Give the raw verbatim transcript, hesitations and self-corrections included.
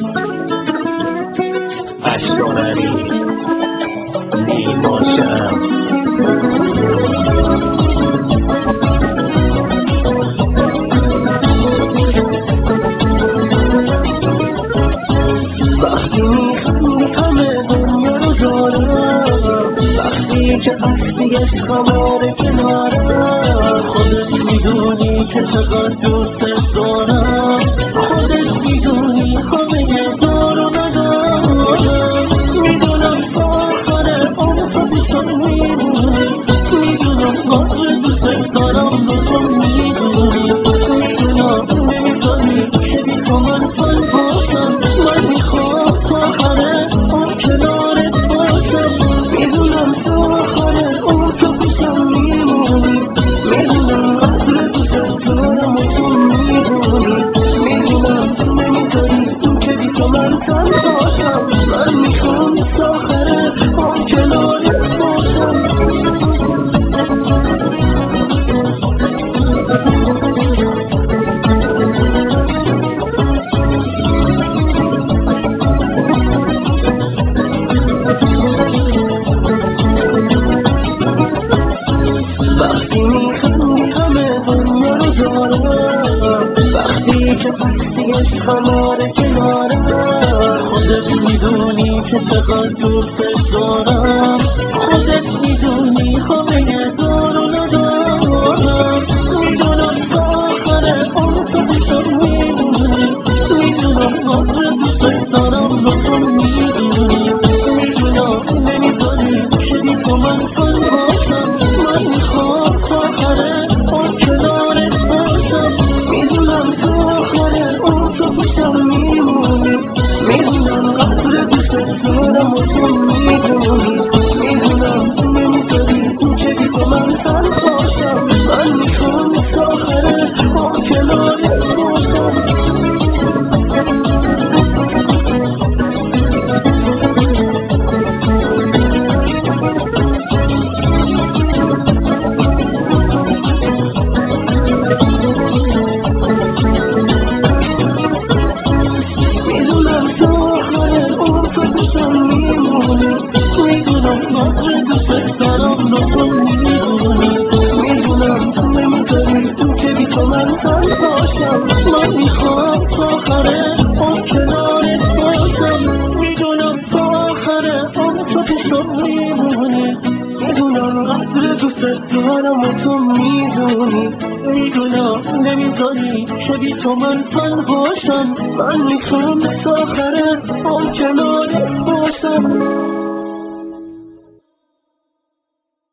اشکانری نیماشم. وقتی میخوای همه دنیا رو دارم، وقتی که هستی خمار کنارم، خودت میدونی که چقدر دوست دارم، خودت میدونی همه دار و ندارم. میدونم تا آخر عمر تو پیشم میمونی، میدونم قدر دوست دارم رو تو میدونی، میدونم نمیذاری که بی تو من تن باشم. من میخوام تا آخر عمر کنارت باشم، میدونم تا آخر عمر تو پیشم میمونی، میدونم قدر دوست دارم و تو میدونی، میدونم نمیذاری که بی تو من تن باشم. من میخوام تا آخر عمر کنارت باشم. وقتی میخندی همه دنیا رو دارم، وقتی که هستی عشقم کنارم، خودت میدونی که چقدر دوست دارم، خودت میدونی همه دار و ندارم. میدونم تا آخر عمر تو پیشم میمونی، میدونم قدر دوست دارم رو تو میدونی، میدونم نمیذاری که بی تو من تن باشم. من میخوام تا آخر عمر کنارت باشم، میدونم تا آخر عمر تو پیشم میمونی، میدونم قدر دوست دارم و تو میدونی، میدونم نمیذاری که بی تو من تن باشم. من میخوام تا آخر عمر کنارت باشم. میدونم تا آخر عمر تو پیشم میمونی، میدونم قدر دوست دارم رو تو میدونی، میدونم نمیذاری که بی تو من تن باشم. من میخوام تا آخر عمر کنارت باشم، میدونم تا آخر عمر تو پیشم میمونی، میدونم قدر دوست دارم و تو میدونی، میدونم نمیذاری که بی تو من تن باشم. من میخوام تا